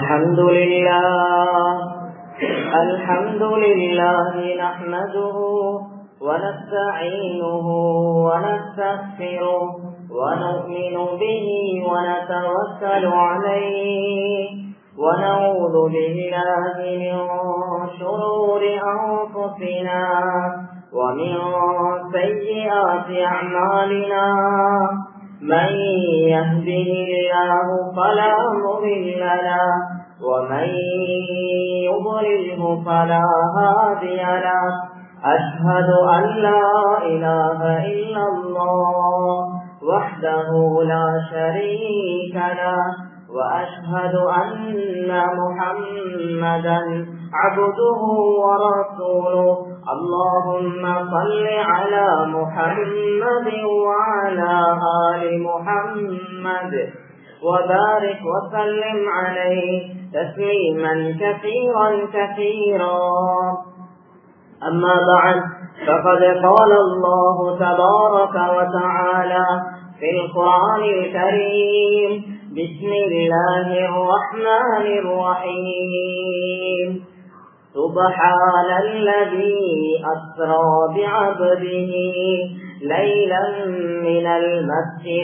الحمد لله نحمده ونستعينه ونستغفره ونؤمن به ونتوكل عليه ونعوذ بالله من شرور أنفسنا ومن سيئات أعمالنا من يهده الله فلا مضل له ومن يضلله فلا هادي له أشهد أن لا إله إلا الله وحده لا شريك له وأشهد أن محمدا عبده ورسوله اللهم صل على محمد وعلى آل محمد وبارك وسلم عليه تسليما كثيرا كثيرا أما بعد فقد قال الله تبارك وتعالى في القرآن الكريم بسم الله الرحمن الرحيم سبحان الذي أسرى بعبده ليلا من المسجد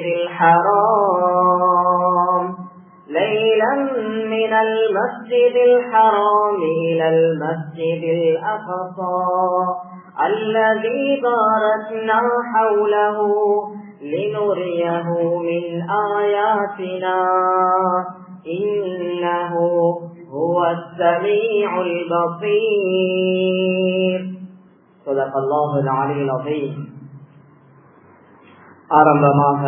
الحرام إلى المسجد الأقصى الذي باركنا حوله لنريه من آياتنا إنه هو السميع البصير صدق الله العلي العظيم. ஆரம்பமாக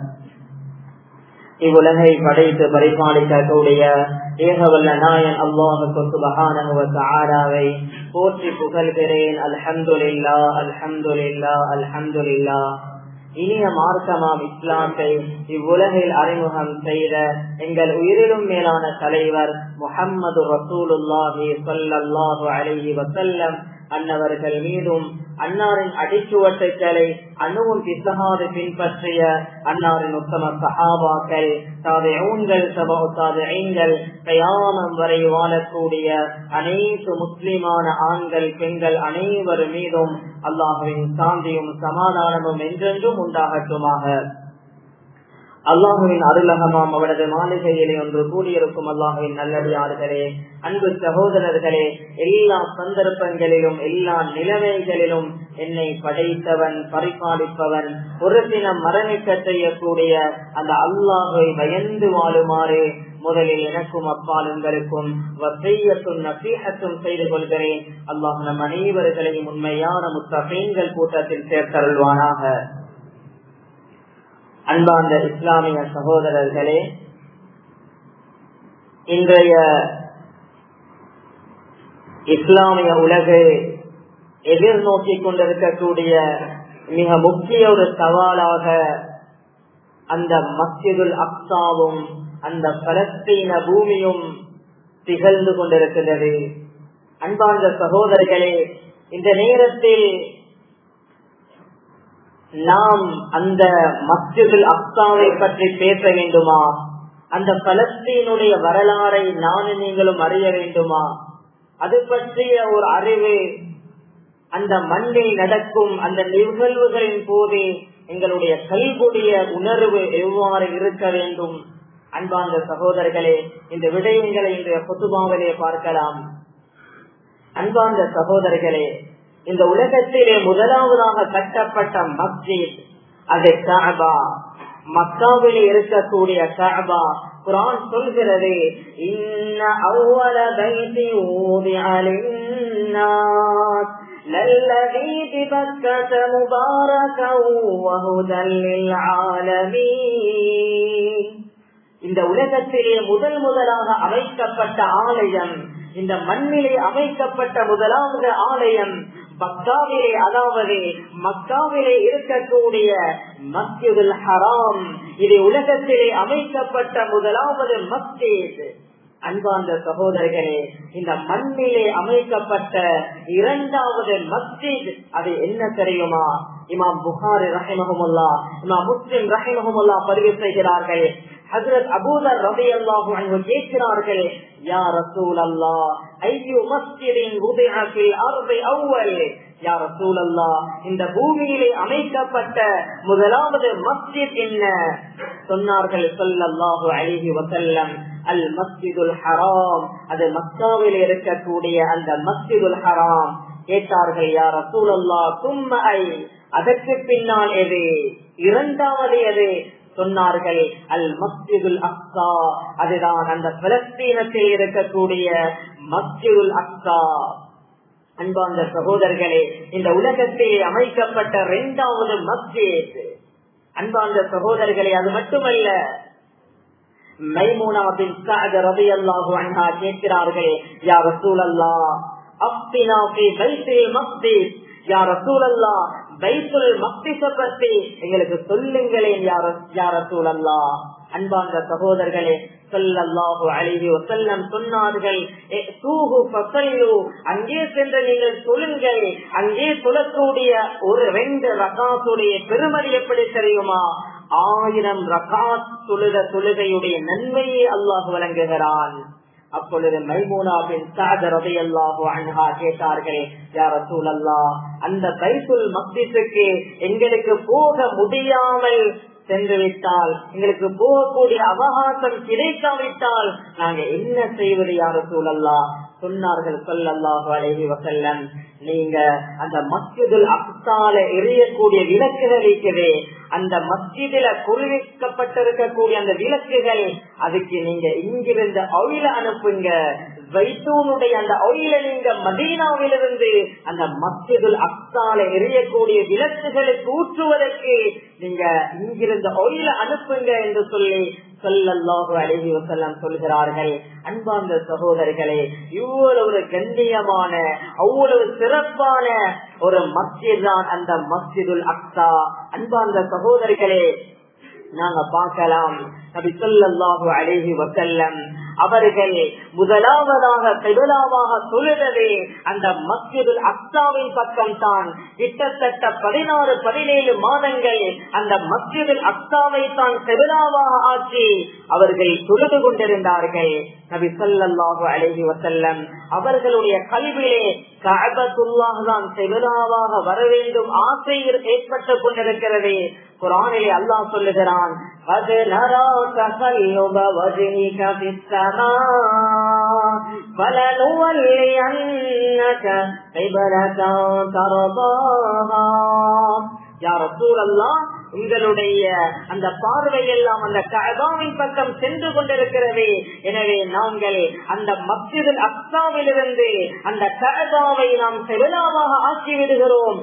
இவ்வுலகை படைத்து பரிபாலிக்கக்கூடிய ஏகவல்ல நாயன் அல்லாஹுக்கு சுப்ஹானஹு வ தஆலாவை போற்றி புகழ்கிறேன். அல்ஹம்துலில்லாஹ் அல்ஹம்துலில்லாஹ் அல்ஹம்துலில்லாஹ். இனிய மார்க்கமாம் இஸ்லாத்தை இவ்வுலகில் அறிமுகம் செய்த எங்கள் உயிரிலும் மேலான தலைவர் முஹம்மது ரசூலுல்லாஹி ஸல்லல்லாஹு அலைஹி வஸல்லம் அன்னவர்கள் மீதும் அன்னாரின் அடிச்சுவட்டுக்களை அணுவும் பிசகாது பின்பற்றிய அன்னாரின் உத்தம சஹாபாக்கள் தாபிஊன்கள் தபஉ தாபிஈன்கள் கியாமம் வரை வாழக்கூடிய அனைத்து முஸ்லிமான ஆண்கள் பெண்கள் அனைவர் மீதும் அல்லாஹ்வின் சாந்தியும் சமாதானமும் என்றென்றும் உண்டாகட்டுமாக. அல்லாஹுவின் அருளகமாம் அவரது மாளிகையிலே ஒன்று கூடியிருக்கும் அல்லாஹுவின் நல்லடியார்களே, அன்பு சகோதரர்களே, எல்லா சந்தர்ப்பங்களிலும் எல்லா நிலைமைகளிலும் என்னை படைத்தவன் பரிபாலிப்பவன் ஒரு தினம் மரணிக்க செய்யக்கூடிய அந்த அல்லாஹை பயந்து வாழுமாறு முதலில் எனக்கும் அப்பால் உங்களுக்கும் வஸிய்யத்தும் நஸீஹத்தும் செய்து கொள்கிறேன். அல்லாஹ் நம் அனைவர்களையும் உண்மையான முத்தகீன்கள் கூட்டத்தில் சேர்த்தருள்வானாக. அன்பார்ந்த இஸ்லாமிய சகோதரர்களே, இன்றைய இஸ்லாமிய உலகு எதிர்நோக்கி கொண்டிருக்கக்கூடிய மிக முக்கிய ஒரு சவாலாக அந்த மஸ்ஜிதுல் அக்ஸாவும் அந்த பலஸ்தீன பூமியும் திகழ்ந்து கொண்டிருக்கிறது. அன்பார்ந்த சகோதரர்களே, இந்த நேரத்தில் நாம் அந்த மஸ்ஜிதுல் அக்ஸாவை பற்றி பேச வேண்டுமா? அந்த பலஸ்தீனுடைய வரலாறை நானும் நீங்களும் அறிய வேண்டுமா? அது பற்றிய ஒரு அறிவு அந்த மண்ணில் நடக்கும் அந்த நிகழ்வுகளின் போது எங்களுடைய கல்வியுடைய உணர்வு எவ்வாறு இருக்க வேண்டும்? அன்பார்ந்த சகோதரர்களே, இந்த விடயங்களை இன்றைய குத்துபாவிலே பார்க்கலாம். அன்பார்ந்த சகோதரர்களே, இந்த உலகத்திலே முதலாவதாக கட்டப்பட்ட மஸ்ஜித் அது கஅபா. மக்காவிலே இருக்கக்கூடிய கஅபா. குர்ஆன் சொல்கிறது, இன்ன அவ்வல பைத்தி ஊதிஅ லின்னாஸ் லல்லதீ பிபக்கத முபாரகன் வஹுதல் லில் ஆலமீன். இந்த உலகத்திலே முதலாக அமைக்கப்பட்ட ஆலயம், இந்த மண்ணிலே அமைக்கப்பட்ட முதலாவது ஆலயம் மக்காவிலே, அதாவது மக்காவிலே இருக்கக்கூடிய மஸ்ஜிதுல் ஹராம். இது உலகத்திலே அமைக்கப்பட்ட முதலாவது மஸ்ஜித். அன்பார்ந்த சகோதரர்களே, இந்த மண்ணிலே அமைக்கப்பட்ட இரண்டாவது மஸ்ஜித் அது என்ன தெரியுமா? இமாம் புகாரி ரஹிமஹுமுல்லாஹ், இமாம் முஸ்லிம் ரஹிமஹுமுல்லாஹ் பதிவு செய்கிறார்கள். ஹஜ்ரத் அபூதர் ரலியல்லாஹு அன்ஹு கேட்கிறார்கள், யா ரசூலல்லாஹ் ஐயு மஸ்ஜிதின் உதிஅ ஃபில் அர்தி அவ்வல், யா ரசூலல்லாஹ் இந்த பூமியிலே அமைக்கப்பட்ட முதலாவது மஸ்ஜித் என்ன? சொன்னார்கள் ஸல்லல்லாஹு அலைஹி வஸல்லம், அல் மஸ்ஜிதுல் ஹராம், அது மக்காவில் இருக்கக்கூடிய அந்த மஸ்ஜிதுல் ஹராம். கேட்டார்கள், யா ரசூலல்லாஹ் தும்ம ஐ, அதற்கு பின்னால் எது? இரண்டாவது எது? சொன்னார்கள், அல் மஸ்ஜிதுல் அக்ஸா, அதுதான் அந்த பலஸ்தீனத்தில் இருக்கக்கூடிய மஸ்ஜிதுல் அக்ஸா. அன்பார்ந்த சகோதரர்களே, இந்த உலகத்தில் அமைக்கப்பட்ட இரண்டாவது மஸ்ஜித். அன்பார்ந்த சகோதரர்களே, அது மட்டுமல்ல, மைமூனா பின் சஅத் ரலியல்லாஹு அன்ஹா கேட்கிறார்கள், யா ரசூலல்லாஹ் அஃப்தினா ஃபீ பைத்துல் மக்திஸ், யா ரசூலல்லாஹ் பைத்துல் மக்திஸ பத்தி எங்களுக்கு சொல்லுங்களேன் யா ரசூலல்லாஹ். அன்பார்ந்த சகோதரர்களே, ஸல்லல்லாஹு அலைஹி வஸல்லம் சொன்னார்கள், தூஹு ஃபஸல்லு, அங்கே சென்று நீங்கள் தொழுங்கள். அங்கே தொழக்கூடிய ஒரு 2 ரகாத்துடைய பெருமதி எப்படி தெரியுமா? 1000 ரகாத் தொழுத தொழுகையுடைய நன்மையை அல்லாஹ் வழங்குகிறான். அப்பொழுது மைமூனா பின் சஅத் ரலியல்லாஹு அன்ஹா கேட்டார்கள், யா ரசூலல்லாஹ் அந்த பைத்துல் மக்திஸுக்கு எங்களுக்கு போக முடியாமல் சென்று விட்டால், எங்களுக்கு போகக்கூடிய அவகாசம் கிடைக்காவிட்டால் நாங்க என்ன செய்வது யா ரசூலல்லாஹ்? சொன்னார்கள் ஸல்லல்லாஹு அலைஹி வஸல்லம், நீங்க அந்த மஸ்ஜிதுல் அக்ஸால எரியக்கூடிய விளக்குகள் இருக்கிறே, அந்த மஸ்ஜிதில குளிர்விக்கப்பட்டிருக்கக்கூடிய அந்த விளக்குகள், அதுக்கு நீங்க இங்கிருந்து ஆயில அனுப்புங்க. ஜைத்தூனுடைய அந்த ஆயில நீங்க மதீனாவிலிருந்து அந்த மஸ்ஜிதுல் அக்ஸால எரியக்கூடிய விளக்குகளுக்கு ஊற்றுவதற்கு நீங்க இங்கிருந்து ஆயில அனுப்புங்க என்று சொல்லி ஸல்லல்லாஹு அலைஹி வஸல்லம் சொல்கிறார்கள். அன்பார்ந்த சகோதரர்களே, இவ்வளவு கண்ணியமான அவ்வளவு சிறப்பான ஒரு மஸ்ஜித் தான் அந்த மஸ்ஜிதுல் அக்ஸா. அன்பார்ந்த சகோதரர்களே, நாங்க பார்க்கலாம், நபி ஸல்லல்லாஹு அலைஹி வஸல்லம் அவர்கள் முதலாவதாக கிப்லாவாக தொழுதே அந்த மஸ்ஜிதுல் அக்ஸாவின் பக்கம் தான். கிட்டத்தட்ட 16-17 மாதங்கள் அந்த மஸ்ஜிதுல் அக்ஸாவை தான் கிப்லாவாக ஆக்கி அவர்கள் தொழுது கொண்டிருந்தார்கள். நபி ஸல்லல்லாஹு அலைஹி வஸல்லம் அவர்களுடைய கல்விலே கஅபத்துல்லாஹ் தான் கிப்லாவாக வர வேண்டும் ஆசை ஏற்பட்டு கொண்டிருக்கிறது. குர்ஆனிலே அல்லாஹ் சொல்லுகிறான், அது நரா தகல்லுப வஜ்ஹிக ஃபிஸ் ஸமா ஃபலனுவல்லியன்னக கிப்லதன் தர்தாஹா. யா ரசூலல்லாஹ் உங்களுடைய அந்த பார்வையெல்லாம் அந்த கஅபாவின் பக்கம் சென்று கொண்டிருக்கிறது. எனவே நாங்கள் அந்த மஸ்ஜிதுல் அக்ஸாவிலிருந்து அந்த கஅபாவை நாம் கிப்லாவாக ஆக்கி விடுகிறோம்.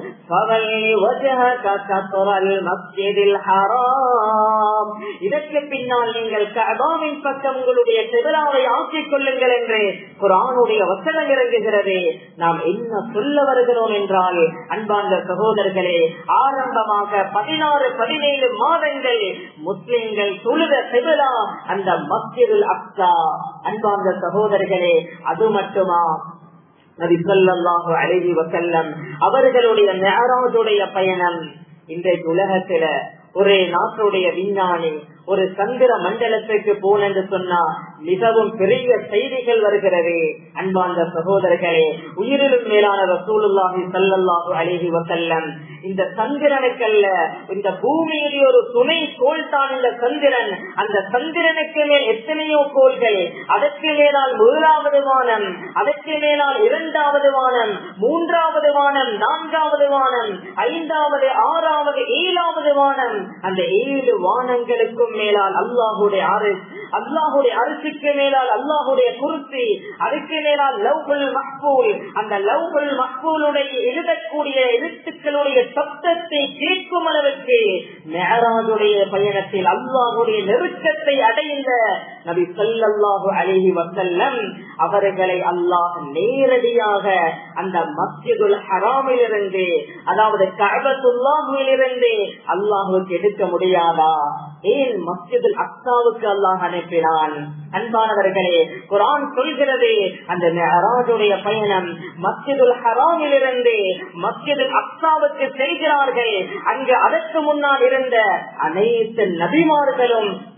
இதற்கு பின்னால் நீங்கள் கஅபாவின் பக்கம் உங்களுடைய கிப்லாவை ஆக்கிக் கொள்ளுங்கள் என்று குர்ஆனுடைய வசனம் இறங்குகிறது. நாம் என்ன சொல்ல வருகிறோம் என்றால், அன்பார்ந்த சகோதரர்களே, ஆரம்பமாக 16-17 மாதங்கள் முஸ்லிம்கள் தொழுத கிப்லா அந்த மஸ்ஜிதுல் அக்ஸா. அன்பார்ந்த சகோதரர்களே, அது மட்டுமா, நபி ஸல்லல்லாஹு அலைஹி வஸல்லம் அவர்களுடைய மிஅராஜுடைய பயணம். இன்றைக்கு உலகத்தில ஒரு நாட்டுடைய விஞ்ஞானி ஒரு சந்திர மண்டலத்துக்கு போனென்று சொன்னா மிகவும் பெரிய செய்திகள் வருகிறது. அன்பார்ந்த சகோதரர்களே, உயிரிலும் மேலான ரசூலுல்லாஹி ஸல்லல்லாஹு அலைஹி வஸல்லம் இந்த சந்திரனுக்கல்ல, இந்த பூமியிலே ஒரு துணை கோள் தான் இந்த சந்திரன். அந்த சந்திரனுக்கு மேல் எத்தனையோ கோள்கள், அதற்கு மேலால் 1வது வானம், அதற்கு மேலால் 2வது வானம், 3வது வானம், 4வது வானம், 5வது, 6வது, 7வது வானம். அந்த 7 வானங்களுக்கும் மேலால் அல்லாஹுடைய அரிஷ், அல்லாஹுடைய அரிசிக்கு மேலால் அல்லாஹுடைய குர்சி, அதுக்கு மேலால் லவ்ஹுல் மஹ்பூல். அந்த லவ்ஹுல் மஹ்பூலுடைய எழுதக்கூடிய எழுத்துக்களுடைய சப்தத்தை கேட்கும் அளவுக்கு மிஅராஜுடைய பயணத்தில் அல்லாஹுடைய நெருக்கத்தை அடைந்த நபி ஸல்லல்லாஹு அலைஹி வஸல்லம் அவர்களை அல்லாஹ் நேரடியாக அந்த மஸ்ஜிதுல் ஹராமிலிருந்து, அதாவது கஅபத்துல்லாஹிலிருந்து அல்லாஹ்வுக்கு எடுக்க முடியாதா? ஏன் மஸ்ஜிதுல் அக்ஸாவுக்கு அல்லாஹ் அனுப்பினான்? அன்பானவர்களே, குர்ஆன் சொல்கிறது, அந்த மிஅராஜுடைய பயணம் மஸ்ஜிதுல் ஹராமிலிருந்து மஸ்ஜிதுல் அக்ஸாவுக்கு செய்கிறார்கள். அங்கு அதற்கு முன்னால் இருந்த அனைத்து நபிமார்களும்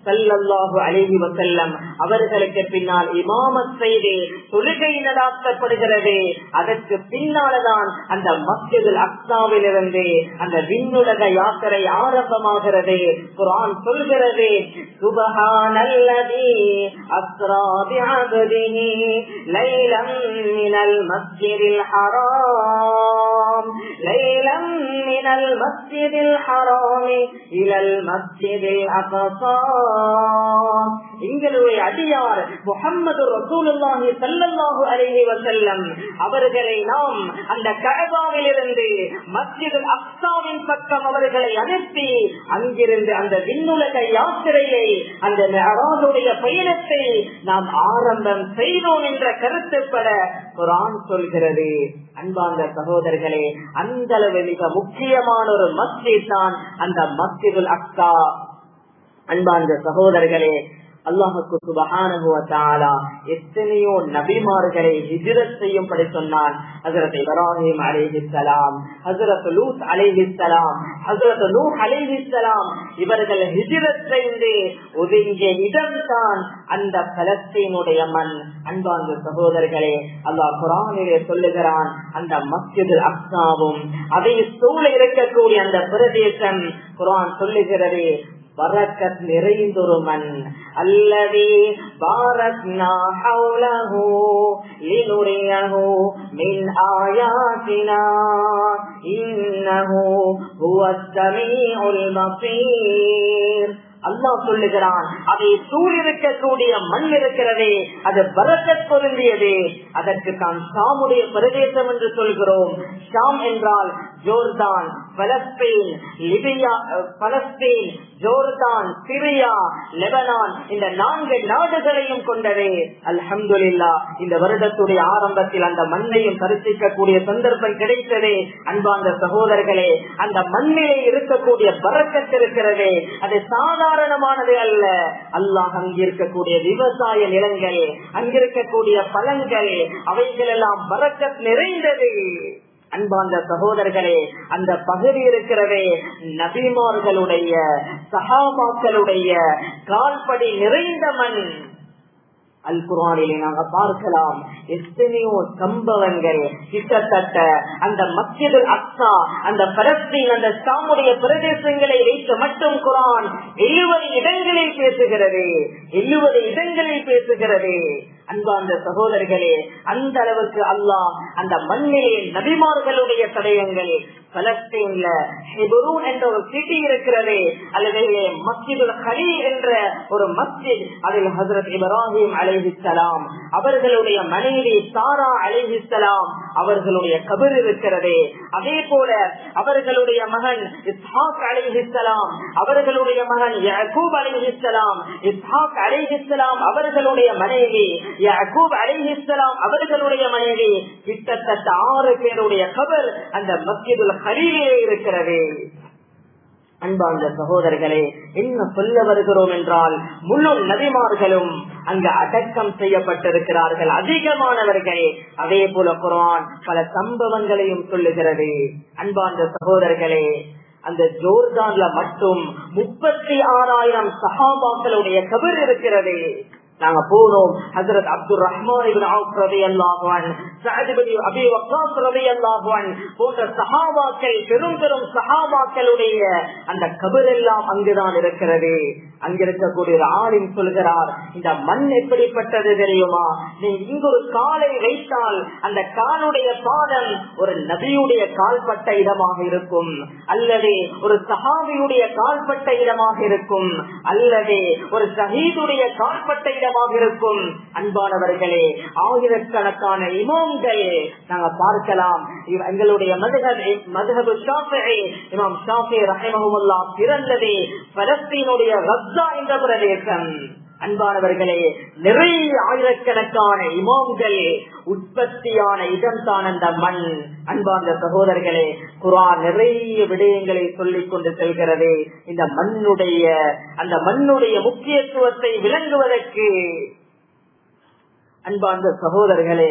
ஸல்லல்லாஹு அலைஹி வஸல்லம் அவர்களுக்கு பின்னால் இமாமத் செய்து தொழுகை நடாத்தப்படுகிறது. அதற்கு பின்னால்தான் அந்த மஸ்ஜிதுல் அக்ஸாவிலிருந்து அந்த விண்ணுலக யாத்திரை ஆரம்பமாகிறது. குர்ஆன் சொல்கிறது, சுப்ஹானல்லதி அஸ்ரா பிஅப்திஹி லைலன் மினல் மஸ்ஜிதில் ஹராம் லைலன் மினல் மஸ்ஜிதில் ஹராம் இலல் மஸ்ஜிதில் அக்ஸா. எங்களுடைய அடியார் முஹம்மது ரசூலுல்லாஹி ஸல்லல்லாஹு அலைஹி வஸல்லம் அவர்களை நாம் அந்த கஅபாவிலிருந்து மஸ்ஜிதுல் அக்ஸாவின் பக்கம் அவர்களை அனுப்பி அங்கிருந்து அந்த விண்ணுலக யாத்திரையை அந்த மிஅராஜுடைய பயணத்தை நாம் ஆரம்பம் செய்தோம் என்ற கருத்துப்பட குர்ஆன் சொல்கிறது. அன்பார்ந்த சகோதரர்களே, அந்த அளவு மிக முக்கியமான ஒரு மஸ்ஜித் தான் அந்த மஸ்ஜிதுல் அக்ஸா. அன்பார்ந்த சகோதரர்களே, அல்லாஹ்வுக்கு சுப்ஹானஹு வ தஆலா எத்தனையோ நபிமார்களை ஹிஜ்ரத் செய்யும்படி சொன்னான். ஹஜ்ரத் இப்ராஹிம் அலைஹிஸ்ஸலாம், ஹஜ்ரத் லூத் அலைஹிஸ்ஸலாம், ஹஜ்ரத் நூஹ் அலைஹிஸ்ஸலாம் இவர்கள் ஹிஜ்ரத் செய்து ஒதுங்கிய இடம்தான் அந்த பலஸ்தீனுடைய மண். அன்பார்ந்த சகோதரர்களே, அல்லாஹ் குர்ஆனிலே சொல்லுகிறான், அந்த மஸ்ஜிதுல் அக்ஸாவும் அதை சூழ இருக்கக்கூடிய அந்த பிரதேசம் குர்ஆன் சொல்லுகிறது பரக்கத் நிறைந்தொரு மண். அல்லதி பாரக்னா ஹவ்லஹு லினுரியஹு மின் ஆயாத்தினா இன்னஹு ஹுவஸ் ஸமீஉல் பஸீர். அல்லாஹ் சொல்லுகிறான், அதை சூழிருக்கக்கூடிய மண் இருக்கிறதே அது பரக்கத் பொருந்தியது. அதற்கு தான் ஷாமுடைய பிரதேசம் என்று சொல்கிறோம். ஷாம் என்றால் Jordan, Palestine, Libya, Palestine, Jordan, Syria, Lebanon, இந்த 4 நாடுகளையும் கொண்டது. அல்ஹம்துலில்லாஹ், இந்த வருடத்துடைய ஆரம்பத்தில் அந்த மண்ணையும் தரிசிக்கக்கூடிய சந்தர்ப்பம் கிடைத்தது. அன்பார்ந்த சகோதரர்களே, அந்த மண்ணிலே இருக்கக்கூடிய பரக்கத் இருக்கிறது, அது சாதாரணமானது அல்ல. அல்லாஹ் அங்கிருக்கக்கூடிய விவசாய நிலங்கள், அங்கிருக்கக்கூடிய பழங்கள், அவைகள் எல்லாம் பரக்கத் நிறைந்தது. அன்பார்ந்த சகோதரர்களே, அந்த பகுதி இருக்கிறதே நபிமார்களுடைய சஹாபாக்களுடைய கால்படி நிறைந்த மண். அல் குர்ஆனிலே நாங்கள் பார்க்கலாம் எத்தனையோ சம்பவங்கள். கிட்டத்தட்ட அந்த மஸ்ஜிதுல் அக்ஸா, அந்த பலஸ்தீன், அந்த ஷாமுடைய பிரதேசங்களை வைத்து மட்டும் குர்ஆன் 70 இடங்களில் பேசுகிறது. 70 இடங்களில் பேசுகிறது. அன்பார்ந்த சகோதரர்களே, அந்த அளவுக்கு அல்லாஹ் அந்த மண்ணிலே நபிமார்களுடைய தடயங்கள். பலஸ்தீன்ல ஹெப்ரோன் என்ற ஒரு சிட்டி இருக்கிறது, அல்லது மஸ்ஜிதுல் கலீல் என்ற ஒரு மஸ்ஜித், அதில் ஹஜ்ரத் இப்ராஹிம் அலைஹிஸ்ஸலாம் அவர்களுடைய மனைவி சாரா அலைஹிஸ்ஸலாம் அவர்களுடைய கபர் இருக்கிறது. அதே போல அவர்களுடைய மகன் இஸ்ஹாக் அலைஹிஸ்ஸலாம், அவர்களுடைய மகன் யாக்கூப் அலைஹிஸ்ஸலாம், இஸ்ஹாக் அலைஹிஸ்ஸலாம் அவர்களுடைய மனைவி யாக்கூப் அலைஹிஸ்ஸலாம் அவர்களுடைய மனைவி, கிட்டத்தட்ட 6 பேருடைய கபர் அந்த மஸ்ஜிதுல் கலீலிலே இருக்கிறது. அன்பார்ந்த சகோதரர்களே, என்ன சொல்ல வருகிறோம் என்றால், முழு நபிமார்களும் அங்கு அடக்கம் செய்யப்பட்டிருக்கிறார்கள், அதிகமானவர்கள். அதே போல குர்ஆன் பல சம்பவங்களையும் சொல்லுகிறது. அன்பார்ந்த சகோதரர்களே, அந்த ஜோர்தான்ல மட்டும் 36,000 சஹாபாக்களுடைய கபர் இருக்கிறது. நாங்க போனோம். ஹஜ்ரத் அப்துல் ரஹ்மான் இப்னு அவ்ஃப் ரலியல்லாஹு அன்ஹு, சஅத் இப்னு அபீ வக்காஸ் ரலியல்லாஹு அன்ஹு போன்ற சஹாபாக்கள், பெரும் பெரும் சஹாபாக்களுடைய அந்த கபர் எல்லாம் அங்குதான் இருக்கிறது. அங்கிருக்கக்கூடிய ஒரு ஆலிம் சொல்கிறார், இந்த மண் எப்படிப்பட்டது தெரியுமா? நீங்க இங்கு ஒரு காலை வைத்தால் அந்த காலுடைய பாதம் ஒரு நபியுடைய கால்பட்ட இடமாக இருக்கும், அல்லது ஒரு சஹாபியுடைய கால்பட்ட இடமாக இருக்கும், அல்லது ஒரு ஷஹீதுடைய கால்பட்ட இடமாக இருக்கும். அன்பானவர்களே, ஆயிரக்கணக்கான இமாம்கள் நாங்க பார்க்கலாம். எங்களுடைய மذهب ஷாஃபிஈ, இமாம் ஷாஃபிஈ ரஹிமஹுல்லாஹ் பிறந்தது பலஸ்தீனுடைய கஸா என்ற பிரதேசம். அன்பானவர்களே, நிறைய ஆயிரக்கணக்கான இமாம்கள் உற்பத்தியான இடம் தான் அந்த மண். அன்பார்ந்த சகோதரர்களே, குர்ஆன் நிறைய விடயங்களை சொல்லிக் கொண்டு செல்கிறது. இந்த அந்த மண்ணுடைய முக்கியத்துவத்தை விளங்குவதற்கு. அன்பார்ந்த சகோதரர்களே,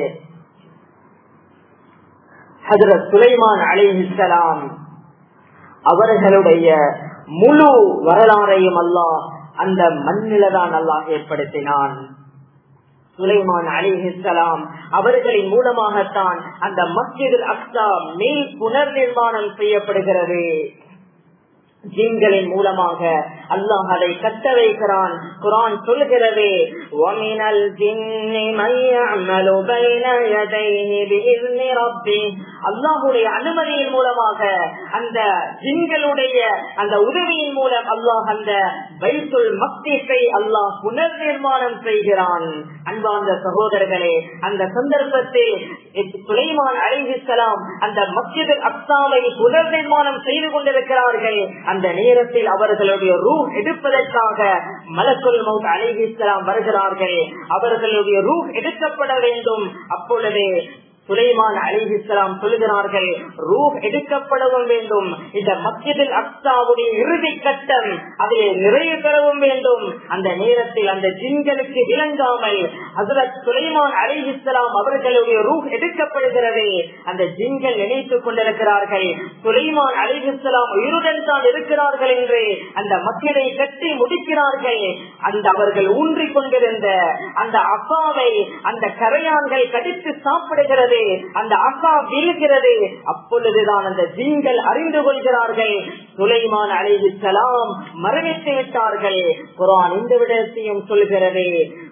ஹஜ்ரத் சுலைமான் அலைஹிஸ்ஸலாம் அவர்களுடைய முழு வரலாறையும் அல்லாஹ் அந்த மண்ணில்தான் அல்லாஹ் ஏற்படுத்தினான். சுலைமான் அலைஹிஸ்ஸலாம் அவர்களின் மூலமாகத்தான் அந்த மஸ்ஜிதுல் அக்ஸா மீள் புனர் நிர்மாணம் செய்யப்படுகிறது. ஜின்களின் மூலமாக அல்லாஹ் அதை கட்ட வைக்கிறான். குர்ஆன் சொல்கிறது, வமினல் ஜின்னி மன் யஅமலு பைன யதைஹி பிஇذن ரப்பிஹ். அல்லாஹ்வுடைய அனுமதியின் மூலமாக அந்த ஜின்களுடைய அந்த உதவியின் மூலம் அல்லாஹ் அந்த பைத்துல் மக்திஸை அல்லாஹ் புனர் நிர்மாணம் செய்கிறான். அன்பார்ந்த சகோதரர்களே, அந்த சந்தர்ப்பத்தில் சுலைமான் அலைஹிஸ்ஸலாம் அந்த மஸ்ஜிதுல் அக்ஸாவை புனர் நிர்மாணம் செய்து கொண்டிருக்கிறார்கள். அந்த நேரத்தில் அவர்களுடைய ரூஹ் எடுப்பதற்காக மலக்குல் மௌத் அலைஹிஸ்ஸலாம் வருகிறார்கள். அவர்களுடைய ரூஹ் எடுக்கப்பட வேண்டும். அப்பொழுது சுலைமான் அலைஹிஸ்ஸலாம் சொல்கிறார்கள், ரூஹ் எடுக்கப்படவும் வேண்டும், இந்த மஸ்ஜிதுல் அக்ஸாவுடைய இறுதி கட்டம் அதிலே நிறைவு பெறவும் வேண்டும். அந்த நேரத்தில் அந்த ஜின்களுக்கு விளங்காமல் ஹஜ்ரத் சுலைமான் அலைஹிஸ்ஸலாம் அவர்களுடைய ரூஹ் எடுக்கப்படுகிறது. அந்த ஜின்கள் நினைத்துக் கொண்டிருக்கிறார்கள், சுலைமான் அலைஹிஸ்ஸலாம் உயிருடன் தான் இருக்கிறார்கள் என்று அந்த மஸ்ஜிதை கட்டி முடிக்கிறார்கள். அந்த அவர்கள் ஊன்றிக் கொண்டிருந்த அந்த அசாவை அந்த கரையான்கள் கடித்து சாப்பிடுகிறது. அந்த அசா வீழ்கிறது. அப்பொழுதுதான் அந்த ஜின்கள் அறிந்து கொள்கிறார்கள், சுலைமான் அலைஹிஸ்ஸலாம் மரணித்து விட்டார்கள். குர்ஆன் இந்த விடயத்தையும் சொல்கிறது,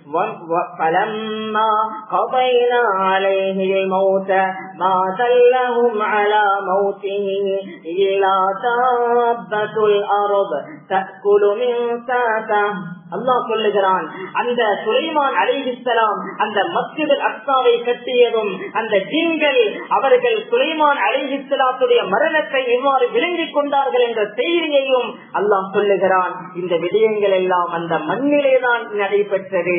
فَلَمَّا قَضَيْنَا عَلَيْهِ الْمَوْتَ مَا دَلَّهُمْ عَلَى مَوْتِهِ إِلَّا دَابَّةُ الْأَرْضِ تَأْكُلُ مِنْ سَأْتِهِ. அல்லாஹ் சொல்லுகிறான், அந்த சுலைமான் அலைஹிஸ்ஸலாம் அந்த மஸ்ஜிதுல் அக்ஸாவை கட்டியதும் அந்த ஜின்கள் அவர்கள் சுலைமான் அலைஹிஸ்ஸலாத்துடைய மரணத்தை எவ்வாறு விளங்கிக் கொண்டார்கள் என்ற செய்தியையும் அல்லாஹ் சொல்லுகிறான். இந்த விடயங்கள் எல்லாம் அந்த மண்ணிலேதான் நடைபெற்றது.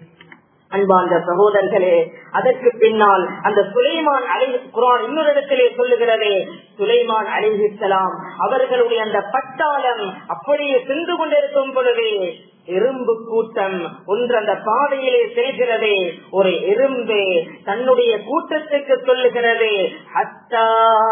அன்பார்ந்த சகோதரர்களே, அதற்கு பின்னால் அந்த சுலைமான் குர்ஆன் இன்னொரு இடத்திலே சொல்லுகிறது, சுலைமான் அலைஹிஸ்ஸலாம் அவர்களுடைய அந்த பட்டாளம் அப்படியே சென்று கொண்டிருக்கும் பொழுது எறும்பு கூட்டம் ஒன்று அந்த பாதையிலே செல்கிறது. ஒரு எறும்பு தன்னுடைய கூட்டத்துக்கு சொல்லுகிறது, ஹத்தா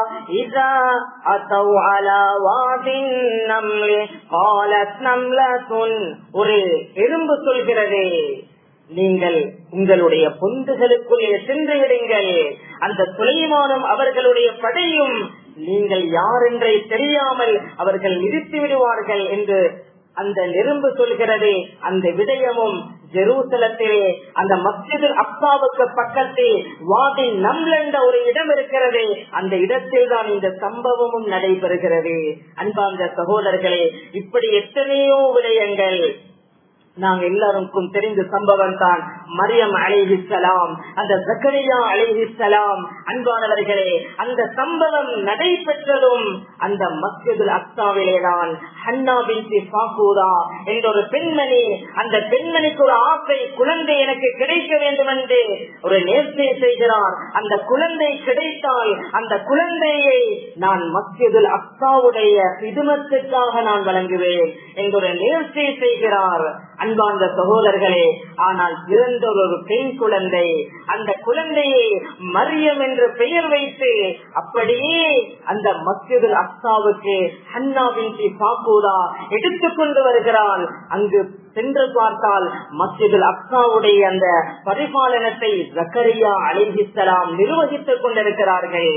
இதா அதௌ அலா வாதின் நம்லி காலத் நம்லத்துன். ஒரு எறும்பு சொல்கிறது, நீங்கள் உங்களுடைய பொந்துகளுக்குள்ளே சென்று விடுங்கள், அந்த சுலைமானும் அவர்களுடைய படையும் நீங்கள் யார் என்றே தெரியாமல் அவர்கள் நிறுத்தி விடுவார்கள் என்று அந்த நெரும்பு சொல்கிறது. அந்த விடயமும் ஜெருசலத்திலே அந்த மஸ்ஜிதுல் அக்ஸாவுக்கு பக்கத்தில் வாதி நம்ல் என்ற ஒரு இடம் இருக்கிறது. அந்த இடத்தில் தான் இந்த சம்பவமும் நடைபெறுகிறது. அன்பார்ந்த சகோதரர்களே, இப்படி எத்தனையோ விடயங்கள் நாங்கள் எல்லாருக்கும் தெரிந்த சம்பவம் தான் மரியம் அலைஹிஸ்ஸலாம், அந்த ஜக்கரியா அலைஹிஸ்ஸலாம். அன்பானவர்களே, அந்த சம்பவம் நடைபெற்றதும் அந்த மஸ்ஜிதுல் அக்ஸாவிலேதான். ஹன்னா பின்த் ஃபாக்கூரா என்ற ஒரு பெண்மணி, அந்த பெண்மணிக்கு ஒரு ஆசை, குழந்தை எனக்கு கிடைக்க வேண்டும் என்று ஒரு நேர்ச்சை செய்கிறார். அந்த குழந்தை கிடைத்தால் அந்த குழந்தையை நான் மஸ்ஜிதுல் அக்ஸாவுடைய ஹிதுமத்துக்காக நான் வழங்குவேன் என்ற ஒரு நேர்ச்சை செய்கிறார். அன்பார்ந்த சகோதரர்களே, ஆனால் பிறந்த ஒரு பெண் குழந்தை, அந்த குழந்தையை மரியம் என்று பெயர் வைத்து அப்படியே அந்த மஸ்ஜிதுல் அக்ஸாவுக்கு ஹன்னா பின்த் ஃபாக்கூரா எடுத்துக்கொண்டு வருகிறாள். அங்கு சென்று பார்த்தால் மஸ்ஜிதுல் அக்ஸாவுடைய அந்த பரிபாலனத்தை ஜக்கரியா அலைஹிஸ்ஸலாம் நிர்வகித்துக் கொண்டிருக்கிறார்கள்.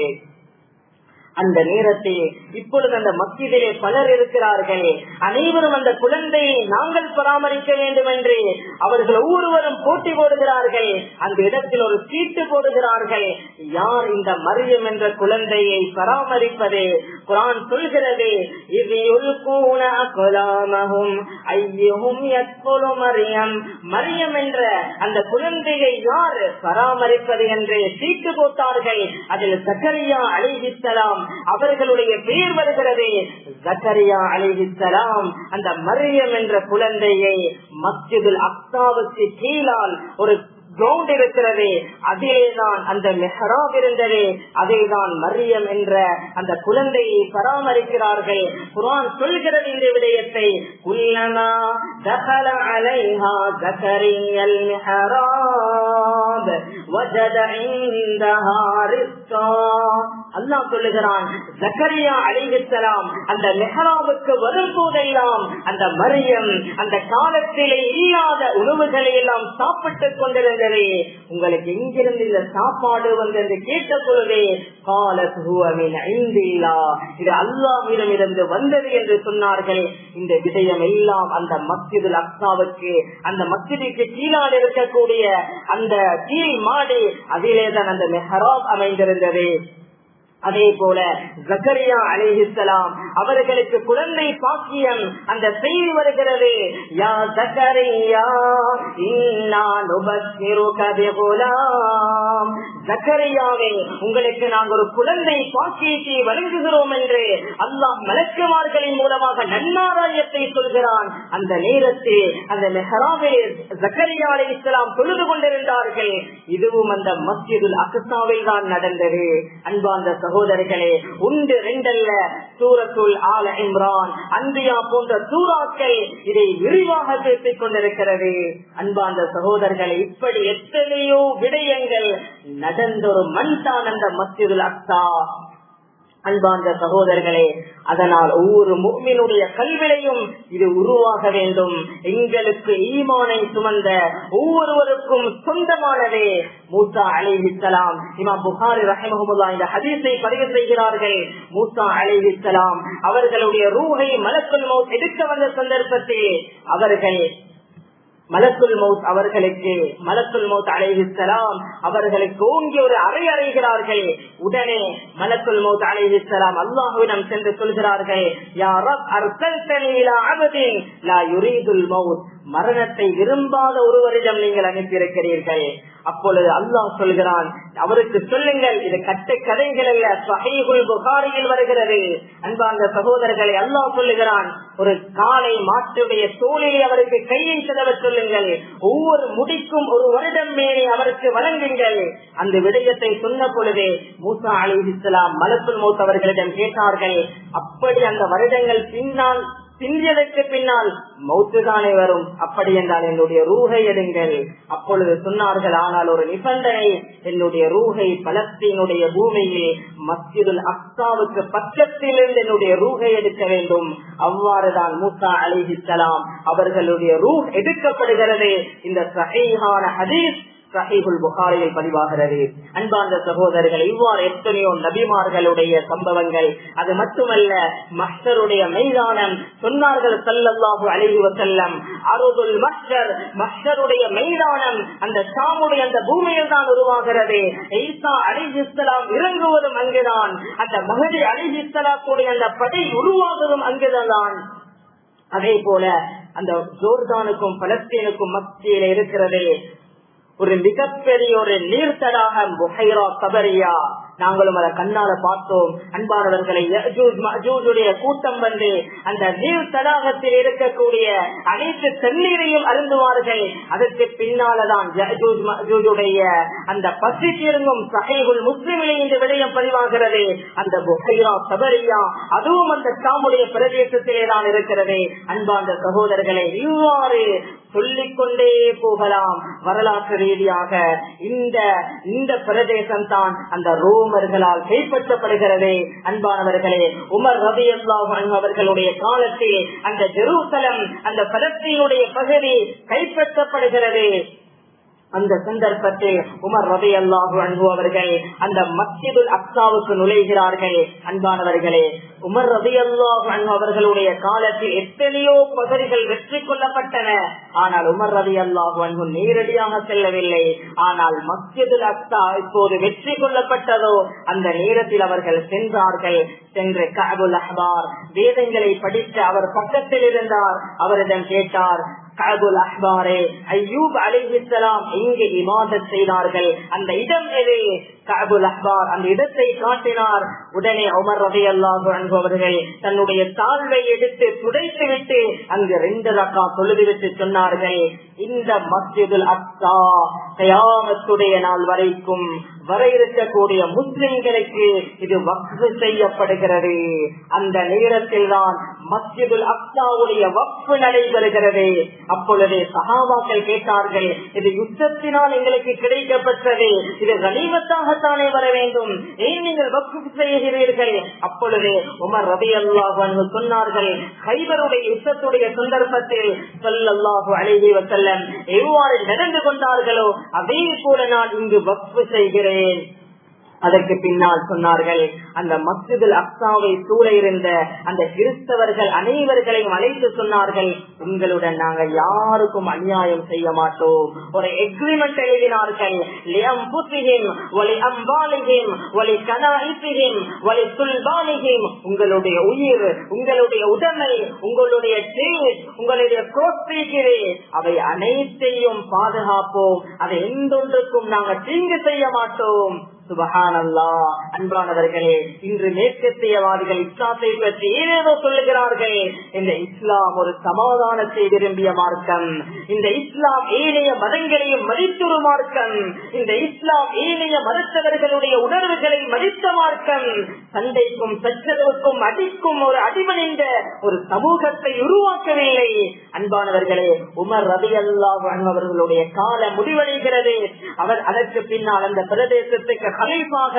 அந்த நேரத்தில் இப்பொழுது அந்த மஸ்ஜிதிலே பலர் இருக்கிறார்கள். அனைவரும் அந்த குழந்தையை நாங்கள் பராமரிக்க வேண்டும் என்று அவர்கள் ஒவ்வொருவரும் போட்டி போடுகிறார்கள். அந்த இடத்தில் ஒரு சீட்டு போடுகிறார்கள், யார் இந்த மரியம் என்ற குழந்தையை பராமரிப்பது. குர்ஆன் சொல்கிறது, மரியம் என்ற அந்த குழந்தையை யார் பராமரிப்பது என்று சீட்டு போட்டார்கள். அதில் ஜக்கரியா அலைஹிஸ்ஸலாம் அவர்களுடைய பெயர் வருகிறது. ஜக்கரியா அலைஹிஸ்ஸலாம் அந்த மரியம் என்ற குழந்தையை மஸ்ஜிதுல் அக்ஸாவுக்கு கீழால் ஒரு கிரவுண்ட் இருக்கிறது, அதிலேதான் அந்த மெஹராப் இருந்தது, அதேதான் மரியம் என்ற அந்த குழந்தையை பராமரிக்கிறார்கள். குர்ஆன் சொல்கிறது இந்த விடயத்தை, குல்லமா தகல அலைஹா ஜக்கரியல் மிஹராப் வஜத இன்தஹா ரிஸ்கா. அல்லாஹ் சொல்லுகிறான், ஜக்கரியா அலைஹிஸ்ஸலாம் அந்த மெஹராபுக்கு வரும் போதெல்லாம் அந்த மரியம் அந்த காலத்திலே இல்லாத உணவுகளை எல்லாம் சாப்பிட்டுக் கொண்டிருந்தது. உங்களுக்கு எங்கிருந்து இந்த சாப்பாடு வந்து கேட்ட பொழுதே இது அல்லாஹ்விடம் இருந்து வந்தது என்று சொன்னார்கள். இந்த விஷயம் எல்லாம் அந்த மஸ்ஜிதுல் அக்ஸாவுக்கு, அந்த மஸ்ஜிதுக்கு கீழால் இருக்கக்கூடிய அந்த கீழ் மாடி, அதிலேதான் அந்த மெஹராப் அமைந்திருந்தது. அதே போல ஜக்கரியா அலைஹிஸ்ஸலாம் அவர்களுக்கு குழந்தை பாக்கியம் அந்த செய்தி வருகிறது. யா ஜக்கரியா இன்னா நுபஷ்ஷிருக பிகுலாம், ஜக்கரியாவே உங்களுக்கு நாங்கள் ஒரு குழந்தை பாக்கியத்தை வழங்குகிறோம் என்று அல்லாஹ் மலக்குமார்களின் மூலமாக நன்மாராயத்தை சொல்கிறான். அந்த நேரத்தில் அந்த மெஹராபில் ஜக்கரியா அலைஹிஸ்ஸலாம் தொழுது கொண்டிருந்தார்கள். இதுவும் அந்த மஸ்ஜிதுல் அக்ஸாவில் தான் நடந்தது. அன்பார்ந்த சகோதரர்களே, ஒன்று ரெண்டல்ல, சூரத்துல் ஆல இம்ரான், அன்பியா போன்ற சூறாக்கள் இதை விரிவாக பேசிக் கொண்டிருக்கிறது. அன்பார்ந்த சகோதரர்களே, இப்படி எத்தனையோ விடயங்கள் நடந்த ஒரு மண் தான் அந்த மஸ்ஜிதுல் அக்ஸா. அன்பார்ந்த சகோதரர்களே, அதனால் ஒவ்வொரு முஃமினுடைய கல்விலையும் இது உருவாக வேண்டும். எங்களுக்கு ஈமானை சுமந்த ஒவ்வொருவருக்கும் சொந்தமானதே. மூசா அலைஹிஸ்ஸலாம், இமாம் புகாரி ரஹிமஹுல்லாஹ் இந்த ஹதீஸை பதிவு செய்கிறார்கள். மூசா அலைஹிஸ்ஸலாம் அவர்களுடைய ரூஹை மலக்குல் மௌத் எடுக்க வந்த சந்தர்ப்பத்தில் அவர்கள் மலக்குல் மௌத் அவர்களுக்கு மலக்குல் மௌத் அலைஹிஸ்ஸலாம் அவர்களுக்கு ஓங்கி ஒரு அறை அறைகிறார்கள். உடனே மலக்குல் மௌத் அலைஹிஸ்ஸலாம் அல்லாஹ்விடம் சென்று சொல்கிறார்கள், யா ரப் அர்சல்தனி இலா அப்தின் லா யுரீதுல் மௌத், மரணத்தை விரும்பாத ஒருவரிடம் நீங்கள் அனுப்பியிருக்கிறீர்கள். அப்பொழுது அல்லாஹ் சொல்கிறான், அவருக்கு சொல்லுங்கள், இது கட்ட கதைகள் அல்ல, ஸஹீஹுல் புகாரியில் வருகிறது. அன்பார்ந்த சகோதரர்களை, அல்லாஹ் சொல்லுகிறான், ஒரு காளை மாட்டுடைய தோளிலே அவருக்கு கையை செலவ சொல்லுங்கள், ஒவ்வொரு முடிக்கும் ஒரு வருடம் மேலே அவருக்கு வழங்குங்கள். அந்த விடயத்தை சொன்ன பொழுதே மூசா அலைஹிஸ்ஸலாம் மலக்குல் மௌத் அவர்களிடம் கேட்டார்கள், அப்படி அந்த வருடங்கள் பின்னால் பிந்தியதற்கு பின்னால் மௌத்து தானே வரும், அப்படி என்றால் என்னுடைய ரூஹை எடுங்கள். அப்பொழுது சொன்னார்கள், ஆனால் ஒரு நிபந்தனை, என்னுடைய ரூஹை பலஸ்தீனுடைய பூமியில் மஸ்ஜிதுல் அக்ஸாவுக்கு பக்கத்திலிருந்து என்னுடைய ரூஹை எடுக்க வேண்டும். அவ்வாறுதான் மூசா அலைஹிஸ்ஸலாம் அவர்களுடைய ரூஹ் எடுக்கப்படுகிறது. இந்த ஸஹீஹான ஹதீஸ் ஸஹீஹுல் புகாரியில் பதிவாகிறது. அன்பார்ந்த சகோதரர்கள், இவ்வாறு எத்தனையோ நபிமார்களுடைய சம்பவங்கள். அது மட்டுமல்ல, மஹ்ஷருடைய மைதானம் சொன்னார்கள் ஸல்லல்லாஹு அலைஹி வஸல்லம், அர்துல் மஹ்ஷர், மஹ்ஷருடைய மைதானம் அந்த ஷாமுடைய அந்த பூமியில் தான் உருவாகிறது. ஈசா அலைஹிஸ்ஸலாம் இறங்குவதும் அங்குதான், அந்த மஹ்தி அலைஹிஸ்ஸலாத்துடைய அந்த படை உருவாகுவதும் அங்குதான். அதே போல அந்த ஜோர்தானுக்கும் பலஸ்தீனுக்கும் மத்தியில் இருக்கிறது ஒரு மிகப்பெரிய ஒரு நீர்த்தடாகம் புஹைரா கபரியா. நாங்களும் அதை கண்ணால பார்த்தோம். அன்பானவர்களை, யஜூஜ் மஜூஜுடைய கூட்டம் வந்து அந்த நீர் தடாகத்தில் இருக்கக்கூடிய அனைத்து தண்ணீரையும் அருந்துவார்கள். அதற்கு பின்னால்தான் யஜூஜ் மஜூஜுடைய அந்த பசி தீர்ங்கும் ஸஹீஹுல் முஸ்லிமிலே இந்த விடயம் பதிவாகிறது. அந்த புஹைரா கபரியா அதுவும் அந்த ஷாமுடைய பிரதேசத்திலே தான் இருக்கிறது. அன்பார்ந்த சகோதரர்களை, இவ்வாறு சொல்லிக்கொண்டே போகலாம். வரலாற்று ரீதியாக இந்த பிரதேசம் தான் அந்த ரோமர்களால் கைப்பற்றப்படுகிறது. அன்பானவர்களே, உமர் ரலியல்லாஹு அன்ஹு அவர்களுடைய காலத்தில் அந்த ஜெருசலம், அந்த பலஸ்தீனுடைய பகுதி கைப்பற்றப்படுகிறது. அந்த சந்தர்ப்பத்தில் உமர் ரலியல்லாஹு அன்ஹு அவர்கள் அந்த மஸ்ஜிதுல் அக்ஸாவுக்கு நுழைகிறார்கள். அன்பானவர்களே, உமர் ரலியல்லாஹு அன்ஹு அவர்களுடைய காலத்தில் எத்தனையோ பகுதிகள் வெற்றி கொள்ளப்பட்டன. ஆனால் உமர் ரலியல்லாஹு அன்ஹு நேரடியாக செல்லவில்லை. ஆனால் மஸ்ஜிதுல் அக்ஸா இப்போது வெற்றி கொள்ளப்பட்டதோ அந்த நேரத்தில் அவர்கள் சென்றார்கள். சென்று கஅபுல் அஹ்பார் வேதங்களை படித்து அவர் பக்கத்தில் இருந்தார். அவரிடம் கேட்டார், கஅபுல் அஹ்பாரே, அய்யூப் அலைஹிஸ்ஸலாம் எங்கே இபாதத் செய்தார்கள், அந்த இடம் எது? கஅபுல் அஹ்பார் அந்த இடத்தை காட்டினார். உடனே உமர் ரலியல்லாஹு அன்ஹு அவர்கள் தன்னுடைய தாழ்வை எடுத்து துடைத்து விட்டு அங்கு 2 ரக்காத் தொழுதுவிட்டு சொன்னார்கள், இந்த மஸ்ஜிதுல் அக்ஸா கியாமத்துடைய நாள் வரைக்கும் வர இருக்கக்கூடிய முஸ்லிம்களுக்கு இது வக்ஃப் செய்யப்படுகிறது. அந்த நேரத்தில் தான் மஸ்ஜிதுல் அக்ஸாவுடைய வக்ஃப் நடைபெறுகிறது. அப்பொழுது சஹாபாக்கள் கேட்டார்கள், இது யுத்தத்தினால் எங்களுக்கு கிடைக்கப்பட்டது, இது கனிமத்தாகத்தானே வர வேண்டும், ஏன் நீங்கள் வக்ஃப் செய்கிறீர்கள்? அப்பொழுது உமர் ரலியல்லாஹு அன்ஹு சொன்னார்கள், கைபருடைய யுத்தத்துடைய சந்தர்ப்பத்தில் ஸல்லல்லாஹு அலைஹி வஸல்லம் எவ்வாறு நடந்து கொண்டார்களோ அதே போல நான் இங்கு வக்ஃப் செய்கிறேன். அதற்கு பின்னால் சொன்னார்கள், அந்த மஸ்ஜிதுல் அக்ஸாவை சூழ இருந்த அந்த கிறிஸ்தவர்கள் அனைவர்களையும் அழைத்து சொன்னார்கள், உங்களுடன் நாங்கள் யாருக்கும் அநியாயம் செய்ய மாட்டோம். ஒரு எக்ரிமெண்ட் எழுதினார்கள். உங்களுடைய உயிர், உங்களுடைய உடைமை, உங்களுடைய உங்களுடைய அவை அனைத்தையும் பாதுகாப்போம், அதை எந்தொன்றுக்கும் நாங்கள் தீங்கு செய்ய மாட்டோம். சுபஹானல்லாஹ். அன்பானவர்களே, இன்று மேற்கத்தியவாதிகள் இஸ்லாத்தை பற்றி ஏதேதோ சொல்லுகிறார்கள். இந்த இஸ்லாம் ஒரு சமாதானத்தை விரும்பிய மார்க்கம். இந்த இஸ்லாம் ஏனைய மதங்களையும் மதித்தொரு மார்க்கம். இந்த இஸ்லாம் ஏனைய மதத்தவர்களுடைய உணர்வுகளை மதித்த மார்க்கம். சண்டைக்கும் சச்சரவுக்கும் அடிக்கும் ஒரு அடிமணிந்த ஒரு சமூகத்தை உருவாக்கவில்லை. அன்பானவர்களே, உமர் ரலியல்லாஹு அன்ஹு அவர்களுடைய காலம் முடிவடைகிறது. அவர் அதற்கு பின்னால் அந்த பிரதேசத்துக்கு கலீஃபாக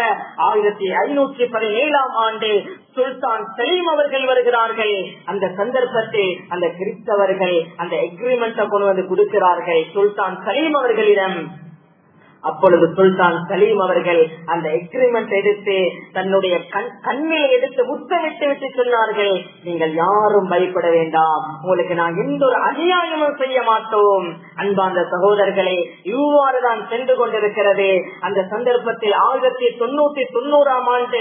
1517 ஆண்டு சுல்தான் சலீம் அவர்கள் வருகிறார்கள். அந்த சந்தர்ப்பத்தில் அந்த கிறிஸ்தவர்கள் அந்த எக்ரிமெண்ட் கொண்டு வந்து கொடுக்கிறார்கள் சுல்தான் சலீம் அவர்களிடம். அப்பொழுது சுல்தான் சலீம் அவர்கள் அந்த எக்ரிமெண்ட் எடுத்து தன்னுடைய கண்ணில் எடுத்து முத்தமிட்டு விட்டு சொன்னார்கள், நீங்கள் யாரும் பயப்பட வேண்டாம், உங்களுக்கு நான் எந்த ஒரு அநியாயமும் செய்ய மாட்டோம். அன்பார்ந்த சகோதரர்களே, இவ்வாறுதான் சென்று கொண்டிருக்கிறது. அந்த சந்தர்ப்பத்தில் 1990 ஆண்டு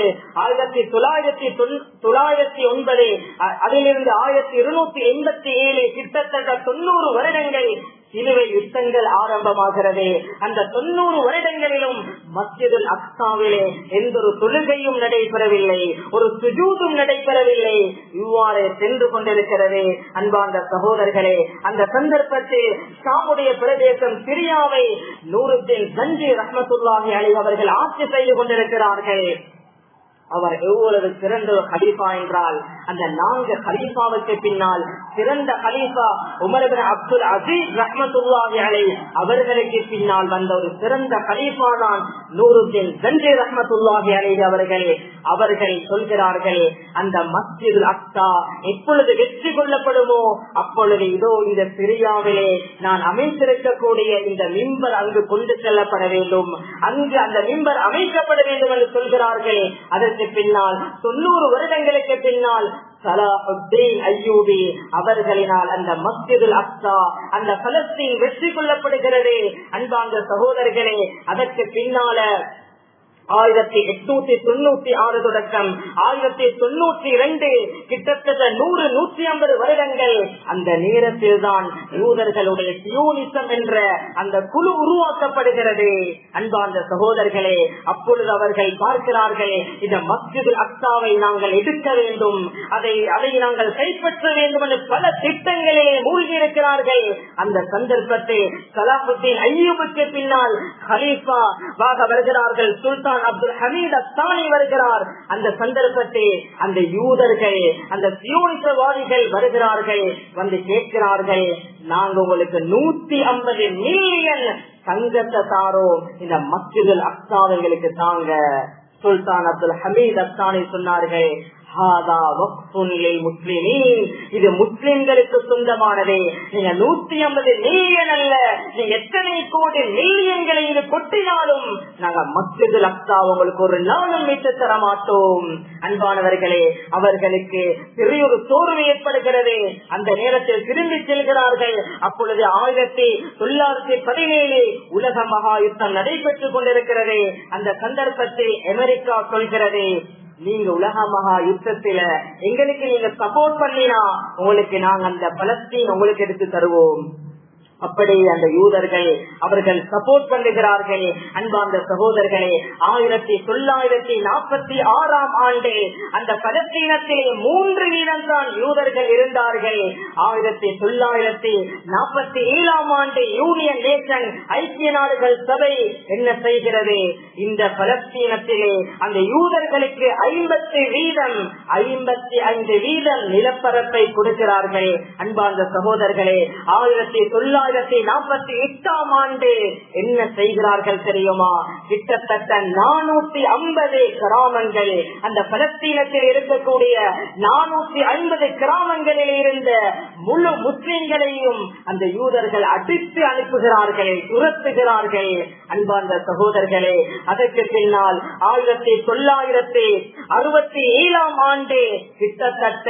1909 அதிலிருந்து 1287 கிட்டத்தட்ட 90 வருடங்கள் சிலுவை யுத்தங்கள் ஆரம்பமாகிறது. அந்த 90 வருடங்களிலும் மஸ்ஜிதுல் அக்ஸாவிலே எந்த ஒரு தொழுகையும் நடைபெறவில்லை, ஒரு சுஜூதும் நடைபெறவில்லை. இவ்வாறு சென்று கொண்டிருக்கிறது. அன்பார்ந்த சகோதரர்களே, அந்த சந்தர்ப்பத்தில் ஷாமுடைய பிரதேசம் சிரியாவை நூருத்தீன் கஞ்சி ரஹ்மத்துல்லாஹி அலைஹி அவர்கள் ஆட்சி செய்து கொண்டிருக்கிறார்கள். அவர் எவ்வளவு சிறந்த கலீஃபா என்றால், அந்த 4 கலீஃபாவுக்கு பின்னால் சிறந்த கலீஃபா உமர் இப்னு அப்துல் அசீஸ் ரஹ்மத்துல்லாஹி அலைஹி அவர்களுக்கு பின்னால் வந்த ஒரு சிறந்த கலீஃபா தான் நூருத்தீன் கஞ்சி ரஹ்மத்துல்லாஹி அலைஹி அவர்கள். அவர்கள் சொல்கிறார்கள், அந்த மஸ்ஜிதுல் அக்ஸா எப்பொழுது வெற்றி கொள்ளப்படுமோ அப்பொழுது இதோ இந்த சிரியாவிலே நான் அமைத்திருக்கக்கூடிய இந்த மிம்பர் அங்கு கொண்டு செல்லப்பட வேண்டும், அங்கு அந்த மிம்பர் அமைக்கப்பட வேண்டும் என்று சொல்கிறார்கள். அதற்கு பின்னால் 90 வருடங்களுக்கு பின்னால் சலாஹுத்தீன் அய்யூபி அவர்களினால் அந்த மஸ்ஜிதுல் அக்ஸா அந்த பலஸ்தீன் வெற்றி கொள்ளப்படுகிறது. அன்பார்ந்த சகோதரர்களே, அதற்கு பின்னால 1896 தொடக்கம் 1992 கிட்டத்தட்ட 100-150 வருடங்கள் அந்த நேரத்தில் தான் யூதர்களுடைய சியோனிசம் என்ற அந்த குழு உருவாக்கப்படுகிறது. அன்பார்ந்த சகோதரர்களே, அப்பொழுது அவர்கள் பார்க்கிறார்கள், இந்த மஸ்ஜிதுல் அக்ஸாவை நாங்கள் எடுக்க வேண்டும், அதை நாங்கள் கைப்பற்ற வேண்டும் என்று பல திட்டங்களிலே மூழ்கி இருக்கிறார்கள். அந்த சந்தர்ப்பத்தில் சலாஹுத்தீன் அய்யூபுக்கு பின்னால் கலீஃபா வருகிறார்கள், சுல்தான் அப்துல் ஹமீத் அஸ்தானி வருகிறார். அந்த சந்தர்ப்பத்தில் அந்த யூதர்கள் அந்த சியோனிசவாதிகள் வருகிறார்கள், வந்து கேட்கிறார்கள், நாங்க உங்களுக்கு 150 மில்லியன் தங்கத்தை தாரோம், இந்த மஸ்ஜிதுல் அக்ஸாவைகளுக்கு தாங்க. சுல்தான் அப்துல் ஹமீத் அஸ்தானி சொன்னார்கள், இது முஸ்லிம்களுக்கு சொந்தமானது, நீங்க 150 மில்லியன் அல்ல, நீங்க எத்தனை கோடி மில்லியன்களை இது கொட்டினாலும் நாங்க மஸ்ஜிதுல் அக்ஸா உங்களுக்கு ஒரு நாளும் மீட்டு தர மாட்டோம். அன்பானவர்களே, அவர்களுக்கு பெரிய ஒரு சோர்வு ஏற்படுகிறது. அந்த நேரத்தில் திரும்பி செல்கிறார்கள். அப்பொழுது 1917 உலக மகா யுத்தம் நடைபெற்றுக் கொண்டிருக்கிறது. அந்த சந்தர்ப்பத்தில் அமெரிக்கா சொல்கிறது, நீங்க உலக மகா யுத்தத்தில எங்களுக்கு நீங்க சப்போர்ட் பண்ணினா உங்களுக்கு நாங்க அந்த பலஸ்தீன் உங்களுக்கு எடுத்து தருவோம். அப்படி அந்த யூதர்கள் அவர்கள் சப்போர்ட் பண்ணுகிறார்கள். அன்பார்ந்த சகோதரர்களே, 1946 ஆண்டு அந்த பலஸ்தீனத்திலே 3% தான் யூதர்கள் இருந்தார்கள். 1947 ஆண்டு யூனியன் நேஷன் ஐக்கிய நாடுகள் சபை என்ன செய்கிறது? இந்த பலஸ்தீனத்திலே அந்த யூதர்களுக்கு 55% நிலப்பரப்பை கொடுக்கிறார்கள். அன்பார்ந்த சகோதரர்களே, 1948 ஆண்டு என்ன செய்கிறார்கள் தெரியுமா? கிட்டத்தட்ட 450 கிராமங்கள், அந்த பலஸ்தீனத்தில் இருக்கக்கூடிய 450 கிராமங்களில் இருந்த முழு முஸ்லிம்களையும் அந்த யூதர்கள் அடித்து அனுப்புகிறார்கள், துரத்துகிறார்கள். அன்பார்ந்த சகோதரர்களே, அதற்கு பின்னால் 1967 ஆண்டு கிட்டத்தட்ட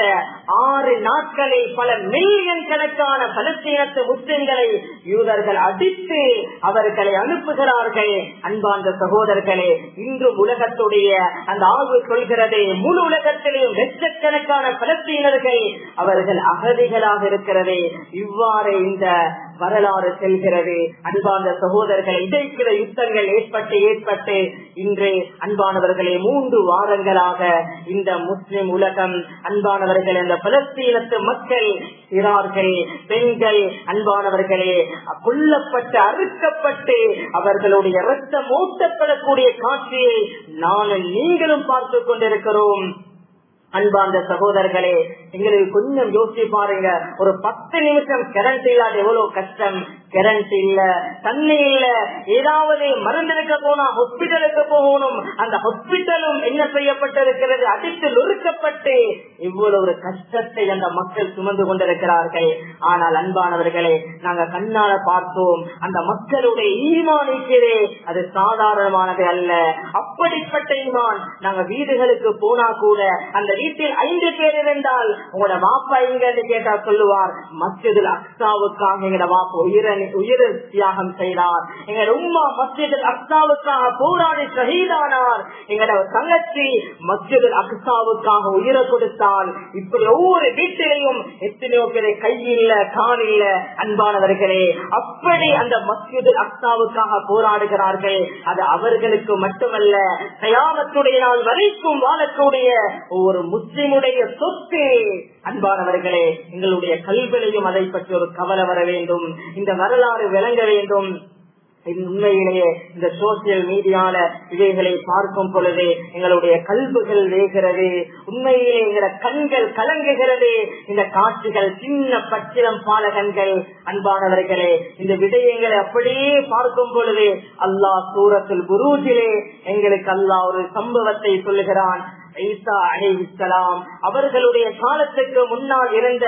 6 நாட்களில் பல மில்லியன் கணக்கான பலஸ்தீனத்து முஸ்லிம்களை யூதர்கள் அடித்து அவர்களை அனுப்புகிறார்கள். அன்பார்ந்த சகோதரர்களே, இன்று உலகத்துடைய அந்த ஆய்வு சொல்கிறது, முழு உலகத்திலேயும் லட்சக்கணக்கான பலஸ்தீனர்கள் அவர்கள் அகதிகளாக இருக்கிறது. இவ்வாறு இந்த வரலாறு செல்கிறது. அன்பார்ந்த சகோதரர்கள், இடைக்கிற யுத்தங்கள் ஏற்பட்டு இன்று அன்பானவர்களே 3 வாரங்களாக இந்த முஸ்லிம் உலகம், அன்பானவர்கள், இந்த பலஸ்தீனத்து மக்கள், சிறார்கள், பெண்கள், அன்பானவர்களே கொல்லப்பட்டு அறுக்கப்பட்டு அவர்களுடைய இரத்தம் ஊட்டப்படக்கூடிய காட்சியை நானும் நீங்களும் பார்த்து கொண்டிருக்கிறோம். அன்பார்ந்த சகோதரர்களே, எங்களுக்கு கொஞ்சம் யோசிச்சு பாருங்க, ஒரு 10 நிமிஷம் கரண்ட் இல்லாத எவ்வளவு கஷ்டம். கரண்ட் இல்ல, தண்ணி இல்ல, ஏதாவது மருந்தெடுக்க போனா ஹாஸ்பிட்டலுக்கு போகணும், அந்த ஹாஸ்பிட்டலும் என்ன செய்யப்பட்டிருக்கிறது? அடித்து நொறுக்கப்பட்டு இவ்வளவு ஒரு கஷ்டத்தை அந்த மக்கள் சுமந்து கொண்டிருக்கிறார்கள். ஆனால் அன்பானவர்களே, நாங்க கண்ணால பார்த்தோம், அந்த மக்களுடைய ஈமான் இருக்கிறே, அது சாதாரணமானது அல்ல. அப்படிப்பட்ட ஈமான். நாங்க வீடுகளுக்கு போனா கூட அந்த வீட்டில் 5 பேர் இருந்தால் உங்களோட வாப்பா எங்க கேட்டா சொல்லுவார், மஸ்ஜிதுல் அக்ஸாவுக்காக எங்களோட வாப்பா உயிர் தியாகம் செய்தார், எங்களோட உம்மா மஸ்ஜிதுல் அக்ஸாவுக்காக போராடி ஷஹீதானார், எங்களோட தங்கச்சி மஸ்ஜிதுல் அக்ஸாவுக்காக உயிரை கொடுத்தால். இப்படி ஒவ்வொரு வீட்டிலையும் எத்தனையோ பேரை கை இல்ல, கால் இல்ல. அன்பானவர்களே, அப்படி அந்த மஸ்ஜிதுல் அக்ஸாவுக்காக போராடுகிறார்கள். அது அவர்களுக்கு மட்டுமல்ல, கயாமத்துடைய நாள் வரைக்கும் வாழக்கூடிய ஒரு முஸ்லிமுடைய சொத்து. அன்பானவர்களே, எங்களுடைய கல்வியிலையும் அதை பற்றி ஒரு கவலை வர வேண்டும், இந்த வரலாறு விளங்க வேண்டும். உண்மையிலேயே இந்த சோசியல் மீடியால இவைகளை பார்க்கும் பொழுது எங்களுடைய கல்புகள் வேகிறது, உண்மையிலே எங்களோட கண்கள் கலங்குகிறது. இந்த காட்சிகள், சின்ன பச்சிலம் பாலகன்கள். அன்பானவர்களே, இந்த விடயங்களை அப்படியே பார்க்கும் பொழுது அல்லாஹ் சூரத்துல் புரூஜிலே எங்களுக்கு அல்லாஹ் ஒரு சம்பவத்தை சொல்லுகிறான். ஈசா அலைஹிஸ்ஸலாம் அவர்களுடைய காலத்துக்கு முன்னால் இருந்த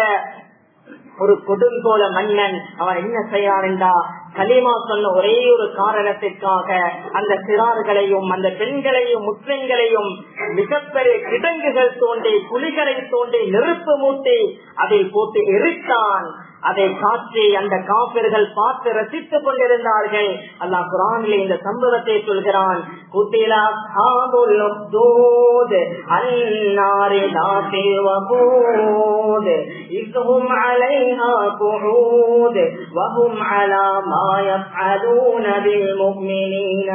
ஒரு கொடுங்கோல மன்னன், அவன் என்ன செய்யான்டா, கலிமா சொன்ன ஒரே ஒரு காரணத்திற்காக அந்த சிறார்களையும் அந்த பெண்களையும் முஸ்லிம்களையும் மிகப்பெரிய கிடங்குகள் தோண்டி, குழிகளை தோண்டி, நெருப்பு மூட்டி அதில் போட்டு எரித்தான். அதை காட்சி அந்த காபிர்கள் பார்த்து ரசித்துக் கொண்டிருந்தார்கள். அல்லாஹ் குர்ஆனிலே இந்த சம்பவத்தை சொல்கிறான். குத்திலா அஸ்ஹாபுல் உக்தூத் அன்னாரி தாத்தில் வகூத் இஸ்ஹும் அலைஹா குஊத் வஹும் அலா மா யஃஅலூன பில் முஃமினீன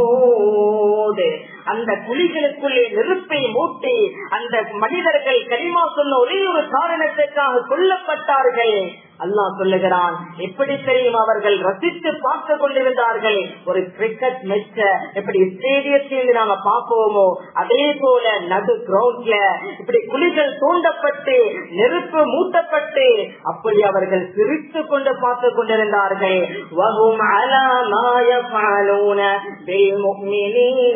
ஷுஹூத். அந்த குழிகளுக்குள்ளே நெருப்பை மூட்டி அந்த மனிதர்கள் கலிமா சொன்ன ஒரே ஒரு காரணத்திற்காக கொல்லப்பட்டார்கள். அல்லாஹ் சொல்லுகிறான், எப்படி தெரியும், அவர்கள் ரசித்து பார்த்து கொண்டிருந்தார்கள். ஒரு கிரிக்கெட் மேட்ச எப்படி ஸ்டேடியத்தில் நாங்க பார்ப்போமோ அதே போல நடு கிரவுண்ட்ல இப்படி குழிகள் தூண்டப்பட்டு நெருப்பு மூட்டப்பட்டு அப்படி அவர்கள் சிரித்து கொண்டு பார்த்து கொண்டிருந்தார்கள். வஹும் அலா மா யஃஅலூன பில் முஃமினீன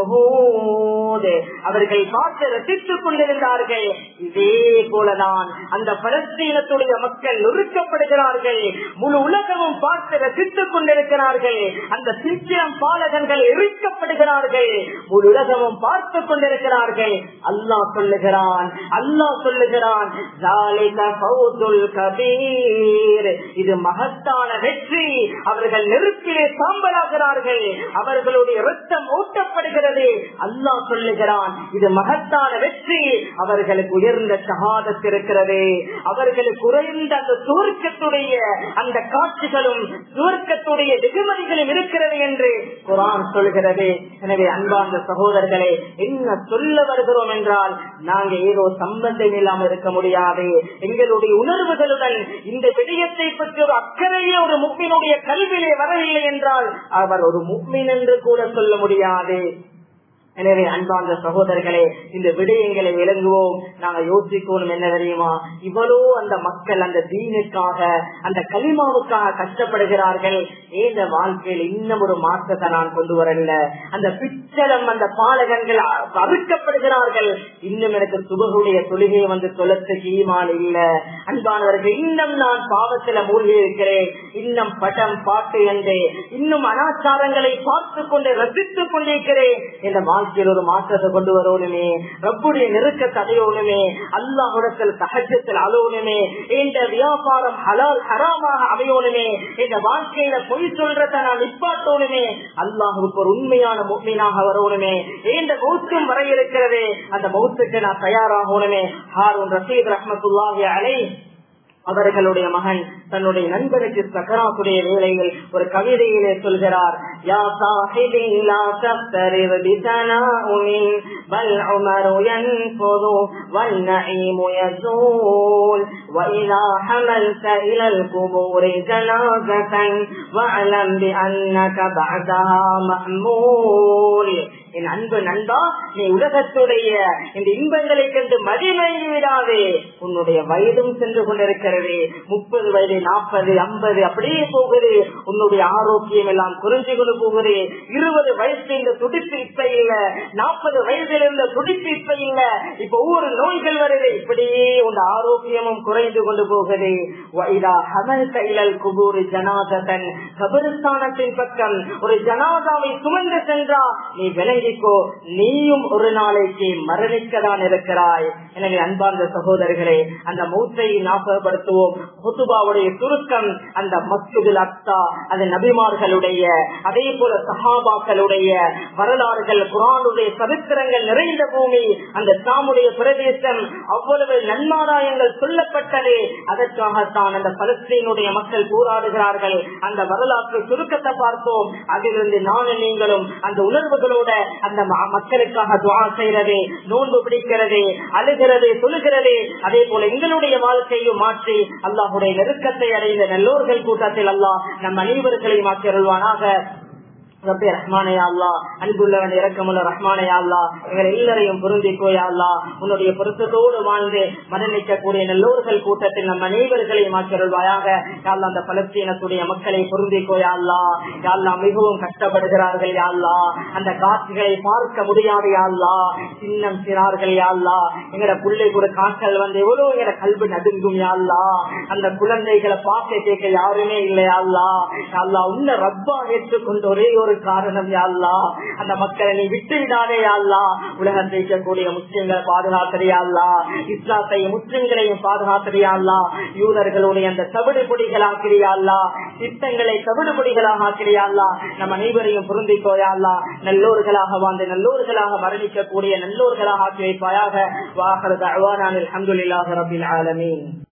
ஷுஹூத். அவர்கள் பார்த்து ரசித்துக் கொண்டிருந்தார்கள். இதே போலதான் அந்த பலஸ்தீனத்துடைய மக்கள் நொறுக்கப்படுகிறார்கள். முழு உலகமும் பார்த்து ரசித்துக் கொண்டிருக்கிறார்கள். அந்த சித்திரம் பாலகங்கள் எரிக்கப்படுகிறார்கள். முழு உலகமும் பார்த்து கொண்டிருக்கிறார்கள். அல்லாஹ் சொல்லுகிறான் இது மகத்தான வெற்றி. அவர்கள் நெருப்பிலே சாம்பலாகிறார்கள். அவர்களுடைய இரத்தம் ஊட்டப்படுகிறது. அல்லாஹ் சொல்லுகிறான், இது மகத்தான வெற்றி. அவர்களுக்கு உயர்ந்த ஷஹாதத் இருக்கிறது, அவர்களுக்கு குறைந்த அந்த சுவர்க்கத்துடைய அந்த காட்சிகளும் சுவர்க்கத்துடைய வெகுமதிகளும் இருக்கிறது என்று குர்ஆன் சொல்கிறது. எனவே அன்பார்ந்த சகோதரர்களே, என்ன சொல்ல வருகிறோம் என்றால், நாங்க ஏதோ சம்பந்தம் இல்லாமல் இருக்க முடியாது. எங்களுடைய உணர்வுகளுடன் இந்த விடயத்தை பற்றி ஒரு அக்கறையே ஒரு முஃமினுடைய கல்வியிலே வரவில்லை என்றால் அவர் ஒரு முஃமின் என்று கூட சொல்ல முடியாது. எனவே அன்பார்ந்த சகோதரர்களே, இந்த விடயங்களை விளங்குவோம். நாங்க யோசிக்கணும் என்ன தெரியுமா, இவ்வளோ அந்த மக்கள் அந்த தீனுக்காக அந்த கலிமாவுக்காக கஷ்டப்படுகிறார்கள். ஏந்த வாழ்க்கையில் இன்னும் ஒரு மாற்றத்தை நான் கொண்டு வரல. அந்த பிச்சளம் அந்த பாலகங்கள் அறுக்கப்படுகிறார்கள். இன்னும் எனக்கு சுபகுடைய தொழுகை வந்து தொலைத்துக்கு ஈமான் இல்ல. அன்பானவர்கள், இன்னும் நான் பாவத்தில மூழ்கி இருக்கிறேன். இன்னும் படம் பாட்டு என்று இன்னும் அனாச்சாரங்களை பார்த்து கொண்டு ரசித்துக் கொண்டிருக்கிறேன். என்ற வாழ்க்கையில் ஒரு மாற்றத்தை கொண்டு வரணுமே, ரப்புடைய நெருக்கத்தை அடையணுமே, அல்லாஹ்விடத்தில் தஹஜ்ஜுல் அலோனுமே, இந்த வியாபாரம் ஹலால் ஹராமாக அமையணுமே, இந்த வாழ்க்கையில பொய் சொல்றத நான் நிப்பாட்டணுமே, அல்லாஹ்வுக்கு ஒரு உண்மையான முஃமினாக வரணுமே, இந்த மௌத்தும் வர இருக்கிறது, அந்த மௌத்துக்கு நான் தயாராகணுமே. ஹாரூன் ரஷீத் ரஹ்மத்துல்லாஹி அலைஹி அவர்களுடைய மகன் தன்னுடைய நண்பனுக்கு சக்கராத்துடைய வேளையில் ஒரு கவிதையிலே சொல்கிறார், யா சாஹிபி லா தஃப்தரிர் பிதனாஉமின் பல் உமரு யன்ஃபுது வல் நஈமு யஸூல் வ இதா ஹமல்த இலல் குபூரி ஜனாஸதன் வஅலம் பிஅன்னக பஅதஹா மஹ்மூல். என் அன்பு நண்பா, நீ உலகத்துடைய இந்த இன்பங்களை கண்டு மதிமயங்கி விடாதே. உன்னுடைய வயதும் சென்று கொண்டிருக்கிறது. 30 வயது, 40, 50 அப்படியே போகுது. உன்னுடைய ஆரோக்கியம் எல்லாம் குறைஞ்சு கொண்டு போகுது. 20 வயசு இந்த துடிப்பு இப்ப இல்ல, 40 வயதில் இருந்த துடிப்பு இப்ப இல்ல. இப்ப ஒவ்வொரு நோய்கள் வருது. இப்படியே உன் ஆரோக்கியமும் குறைந்து கொண்டு போகுது. கபரிஸ்தானத்தின் பக்கம் ஒரு ஜனாதாவை சுமந்து சென்றா நீ விளங்கிக்கோ, நீயும் ஒரு நாளைக்கு மரணிக்கதான் இருக்கிறாய். எனவே அன்பார்ந்த சகோதரர்களே, அந்த மௌத்தை ஞாபகப்படுத்துவோம். ஹுதுபாவுடைய சுருக்கம் அந்த மஸ்ஜிதுல் அக்ஸா, அது நபிமார்களுடைய அதே போல சஹாபாக்களுடைய வரலாறுகள், குர்ஆனுடைய சரித்திரங்கள் நிறைந்த பூமி. அந்த ஷாமுடைய பிரதேசம் அவ்வளவு நன்மாராயங்கள் சொல்லப்பட்டது. அதற்காகத்தான் அந்த பலஸ்தீனுடைய மக்கள் போராடுகிறார்கள். அந்த வரலாற்று சுருக்கத்தை பார்த்தோம். அதிலிருந்து நானும் நீங்களும் அந்த உணர்வுகளோட அந்த மக்களுக்காக துஆ செய்யறது, நோன்பு பிடிக்கிறது, அழுகிறது, சொல்லுகிறது. அதே போல எங்களுடைய வாழ்க்கையும் மாற்றி அல்லாஹ்வுடைய நெருக்கத்தை அடைந்த நல்லோர்கள் கூட்டத்தில் அல்லாஹ் நம் அனைவர்களையும் ஆக்கியருள்வானாக. ரப்பே ரஹ்மானே அல்லாஹ், அன்புள்ளவன் இரக்கமுள்ள ரஹ்மானே அல்லாஹ், எங்கள் எல்லாரையும் பொருந்திக்கோயா அல்லாஹ். உன்னுடைய பொருத்தத்தோடு வாழ்ந்து மரணிக்கக்கூடிய நல்லோர்கள் கூட்டத்தில் நம் அனைவர்களையும் ஆக்கியருள்வாயாக. யாழ்லா, அந்த பலஸ்தீனத்துடைய மக்களை பொருந்திக்கோயா அல்லாஹ். யாழ்லா, மிகவும் கஷ்டப்படுகிறார்கள் யாழ்லா. அந்த காட்சிகளை பார்க்க முடியாது யாழ்லா. சின்னம் சிறார்கள் யாழ்லா. எங்கட பிள்ளை கூட காய்ச்சல் வந்து எவ்வளவு எங்கட கல்வி நடுங்கும் யாழ்லா. அந்த குழந்தைகளை பார்க்க கேட்க யாருமே இல்லை யாழ்லா. யாழ்லா, உன்னை ரப்பா ஏற்றுக்கொண்டு ஒரே ஒரு காரணம் யாழ்லா, அந்த மக்களை நீ விட்டு விடாதே யாழ்லா. உலகத்தை இருக்கக்கூடிய முஸ்லிம்களை பாதுகாத்திரியாள்லா, இஸ்லாத்தையும் முஸ்லிம்களையும் பாதுகாத்திரியாள்லா. யூதர்களுடைய அந்த தவிடு பொடிகளாக்கிறியாள்லா, சித்தங்களை தவிடு பொடிகளாக ஆக்கிறியாள்லா. நம் அனைவரையும் பொருந்திக்கோயாள்லா. நல்லோர்களாக வாழ்ந்து நல்லோர்களாக மரணிக்கக்கூடிய நல்லோர்களாக ஆக்கி வைப்பாயாக. வாஹர் தஅவானா அல்ஹம்துலில்லாஹி ரப்பில் ஆலமீன்.